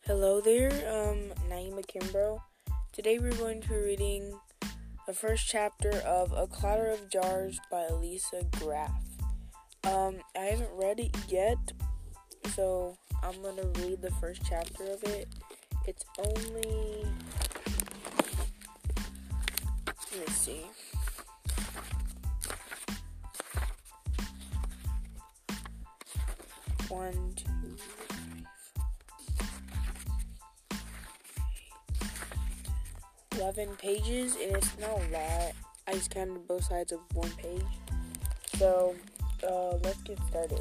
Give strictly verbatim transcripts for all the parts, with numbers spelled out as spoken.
Hello there, um, Naima Kimbrough. Today we're going to be reading the first chapter of A Clatter of Jars by Elisa Graf. Um, I haven't read it yet, so I'm going to read the first chapter of it. It's only, let me see. One, two, three, four, eleven pages, and it's not a lot. I just counted both sides of one page. So, uh, let's get started.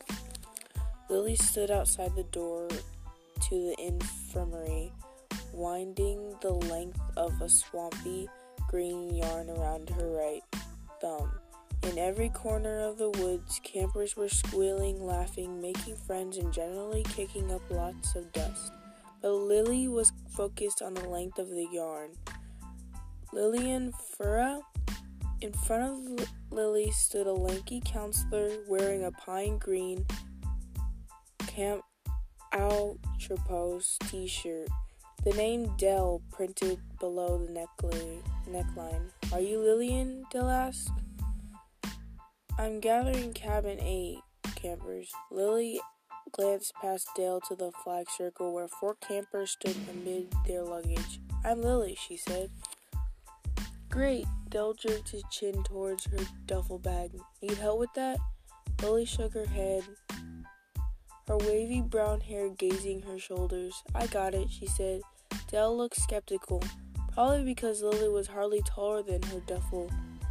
Lily stood outside the door to the infirmary, winding the length of a swampy green yarn around her right thumb. In every corner of the woods, campers were squealing, laughing, making friends, and generally kicking up lots of dust. But Lily was focused on the length of the yarn. Lillian Furra. In front of L- Lily stood a lanky counselor wearing a pine green Camp Outrepost t-shirt. The name Dell printed below the neckli- neckline. "Are you Lillian?" Dell asked. "I'm gathering cabin eight, campers." Lily glanced past Dale to the flag circle where four campers stood amid their luggage. "I'm Lily," she said. "Great." Dale jerked his chin towards her duffel bag. "Need help with that?" Lily shook her head, her wavy brown hair gazing her shoulders. "I got it," she said. Dale looked skeptical, probably because Lily was hardly taller than her duffel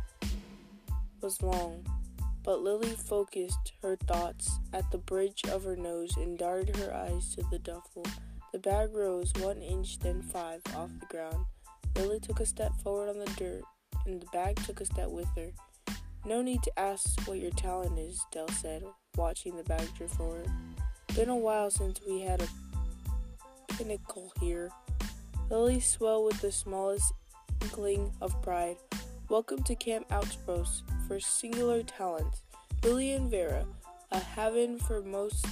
was long. But Lily focused her thoughts at the bridge of her nose and darted her eyes to the duffel. The bag rose one inch, then five, off the ground. Lily took a step forward on the dirt, and the bag took a step with her. "No need to ask what your talent is," Dell said, watching the bag drift forward. "Been a while since we had a pinnacle here." Lily swelled with the smallest inkling of pride. "Welcome to Camp Outpost for Singular Talents. Lillian Vera, a haven for most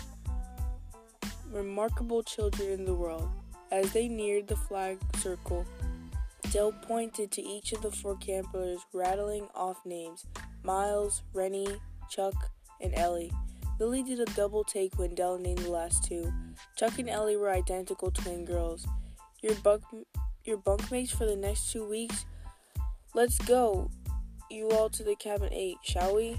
remarkable children in the world." As they neared the flag circle, Dell pointed to each of the four campers, rattling off names: Miles, Rennie, Chuck, and Ellie. Lily did a double take when Dell named the last two. Chuck and Ellie were identical twin girls. Your bunk, your bunkmates for the next two weeks? Let's go, you all to the cabin eight, shall we?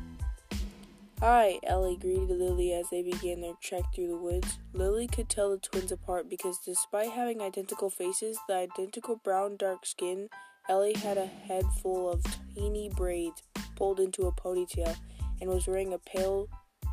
"Hi," Ellie greeted Lily as they began their trek through the woods. Lily could tell the twins apart because despite having identical faces, the identical brown dark skin, Ellie had a head full of teeny braids pulled into a ponytail and was wearing a pale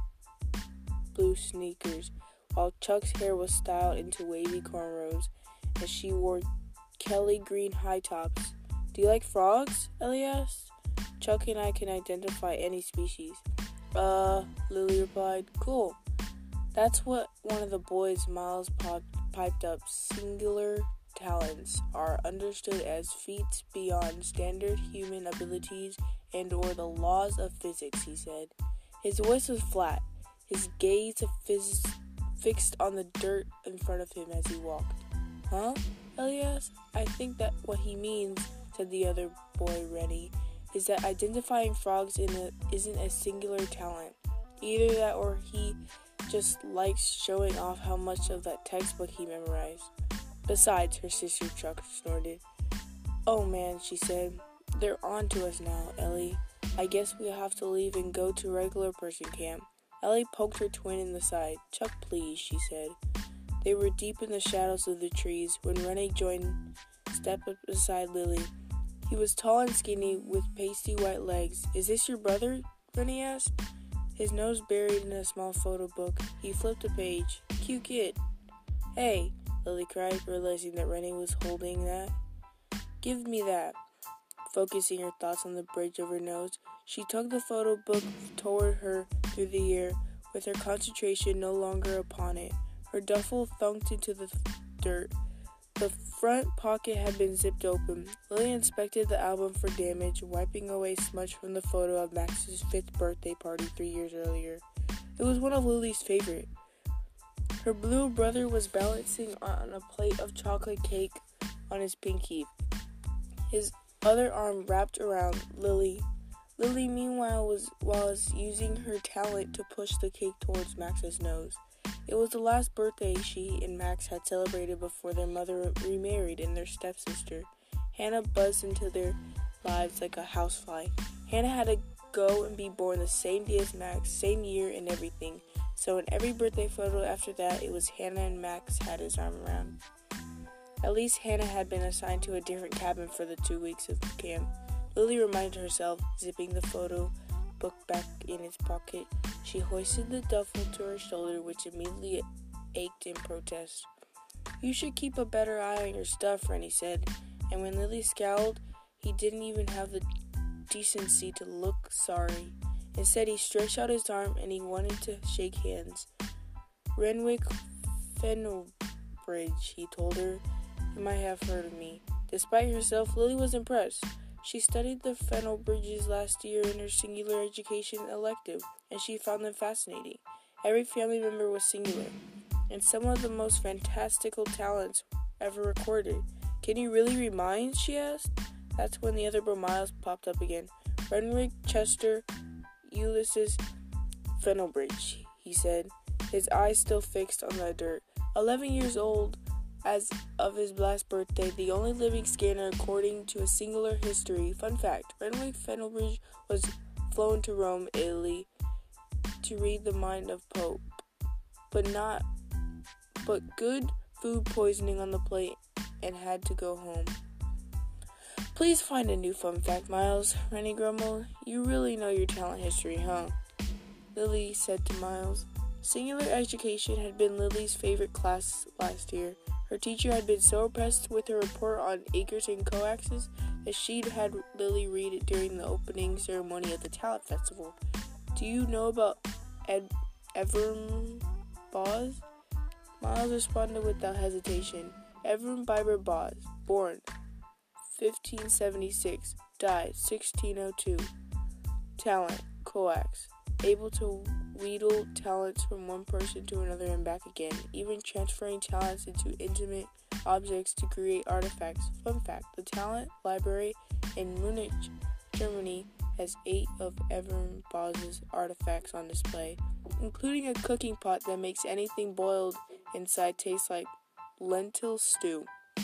blue sneakers, while Chuck's hair was styled into wavy cornrows and she wore Kelly green high tops. "Do you like frogs?" Ellie asked. "Chuck and I can identify any species." Uh, Lily replied. "Cool. That's what one of the boys, Miles, pop- piped up. Singular talents are understood as feats beyond standard human abilities and or the laws of physics," he said. His voice was flat, his gaze phys- fixed on the dirt in front of him as he walked. "Huh?" Ellie asked. "I think that what he means," said the other boy, Rennie, "is that identifying frogs in a, isn't a singular talent. Either that or he just likes showing off how much of that textbook he memorized." "Besides," her sister Chuck snorted. "Oh man," she said. "They're on to us now, Ellie. I guess we'll have to leave and go to regular person camp." Ellie poked her twin in the side. "Chuck, please," she said. They were deep in the shadows of the trees when Rennie joined, stepped up beside Lily. He was tall and skinny, with pasty white legs. "Is this your brother?" Rennie asked. His nose buried in a small photo book. He flipped a page. "Cute kid." "Hey," Lily cried, realizing that Rennie was holding that. "Give me that." Focusing her thoughts on the bridge of her nose, she tugged the photo book toward her through the air, with her concentration no longer upon it. Her duffel thunked into the dirt. The front pocket had been zipped open. Lily inspected the album for damage, wiping away smudge from the photo of Max's fifth birthday party three years earlier. It was one of Lily's favorite. Her blue brother was balancing on a plate of chocolate cake on his pinky, his other arm wrapped around Lily. Lily, meanwhile, was was using her talent to push the cake towards Max's nose. It was the last birthday she and Max had celebrated before their mother remarried and their stepsister. Hannah buzzed into their lives like a housefly. Hannah had to go and be born the same day as Max, same year and everything. So in every birthday photo after that, it was Hannah and Max had his arm around. At least Hannah had been assigned to a different cabin for the two weeks of camp. Lily reminded herself, zipping the photo book back in its pocket. She hoisted the duffel to her shoulder, which immediately ached in protest. "You should keep a better eye on your stuff," Rennie said, and when Lily scowled, he didn't even have the decency to look sorry. Instead, he stretched out his arm and he wanted to shake hands. "Renwick Fenelbridge," he told her. "You might have heard of me." Despite herself, Lily was impressed. She studied the Fenelbridges last year in her singular education elective, and she found them fascinating. Every family member was singular, and some of the most fantastical talents ever recorded. "Can you really read minds?" she asked. That's when the other Bromiles popped up again. "Renwick Chester Ulysses Fenelbridge," he said, his eyes still fixed on the dirt. Eleven years old as of his last birthday, the only living scanner according to a singular history. Fun fact, Renwick Fenelbridge was flown to Rome, Italy, to read the mind of Pope, but not, but good food poisoning on the plate and had to go home. "Please find a new fun fact, Miles," Rennie grumbled. "You really know your talent history, huh?" Lily said to Miles. Singular education had been Lily's favorite class last year. Her teacher had been so impressed with her report on acres and coaxes that she'd had Lily read it during the opening ceremony of the talent festival. "Do you know about Ed Evern Boz?" Miles responded without hesitation. "Evern Biber Boz, born fifteen seventy-six, died sixteen oh two. Talent, coax, able to wheedle talents from one person to another and back again, even transferring talents into intimate objects to create artifacts." Fun fact, the talent library in Munich, Germany has eight of Evern Boz's artifacts on display, including a cooking pot that makes anything boiled inside taste like lentil stew.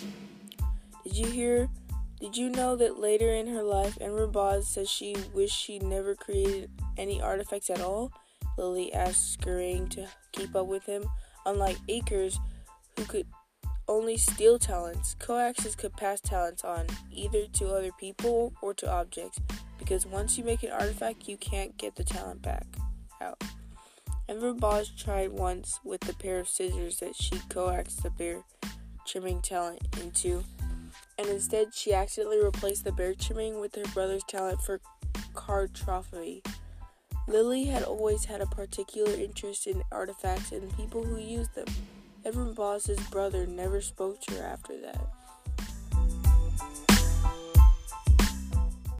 Did you hear? Did you know that later in her life, Evern Boz says she wished she never created any artifacts at all? Lily asked, scurrying to keep up with him. Unlike Akers, who could only steal talents, coaxes could pass talents on, either to other people or to objects, because once you make an artifact, you can't get the talent back out. Evern Boz tried once with the pair of scissors that she coaxed the bear trimming talent into, and instead she accidentally replaced the bear trimming with her brother's talent for cartography. Lily had always had a particular interest in artifacts and people who used them. Evern Boz's brother never spoke to her after that.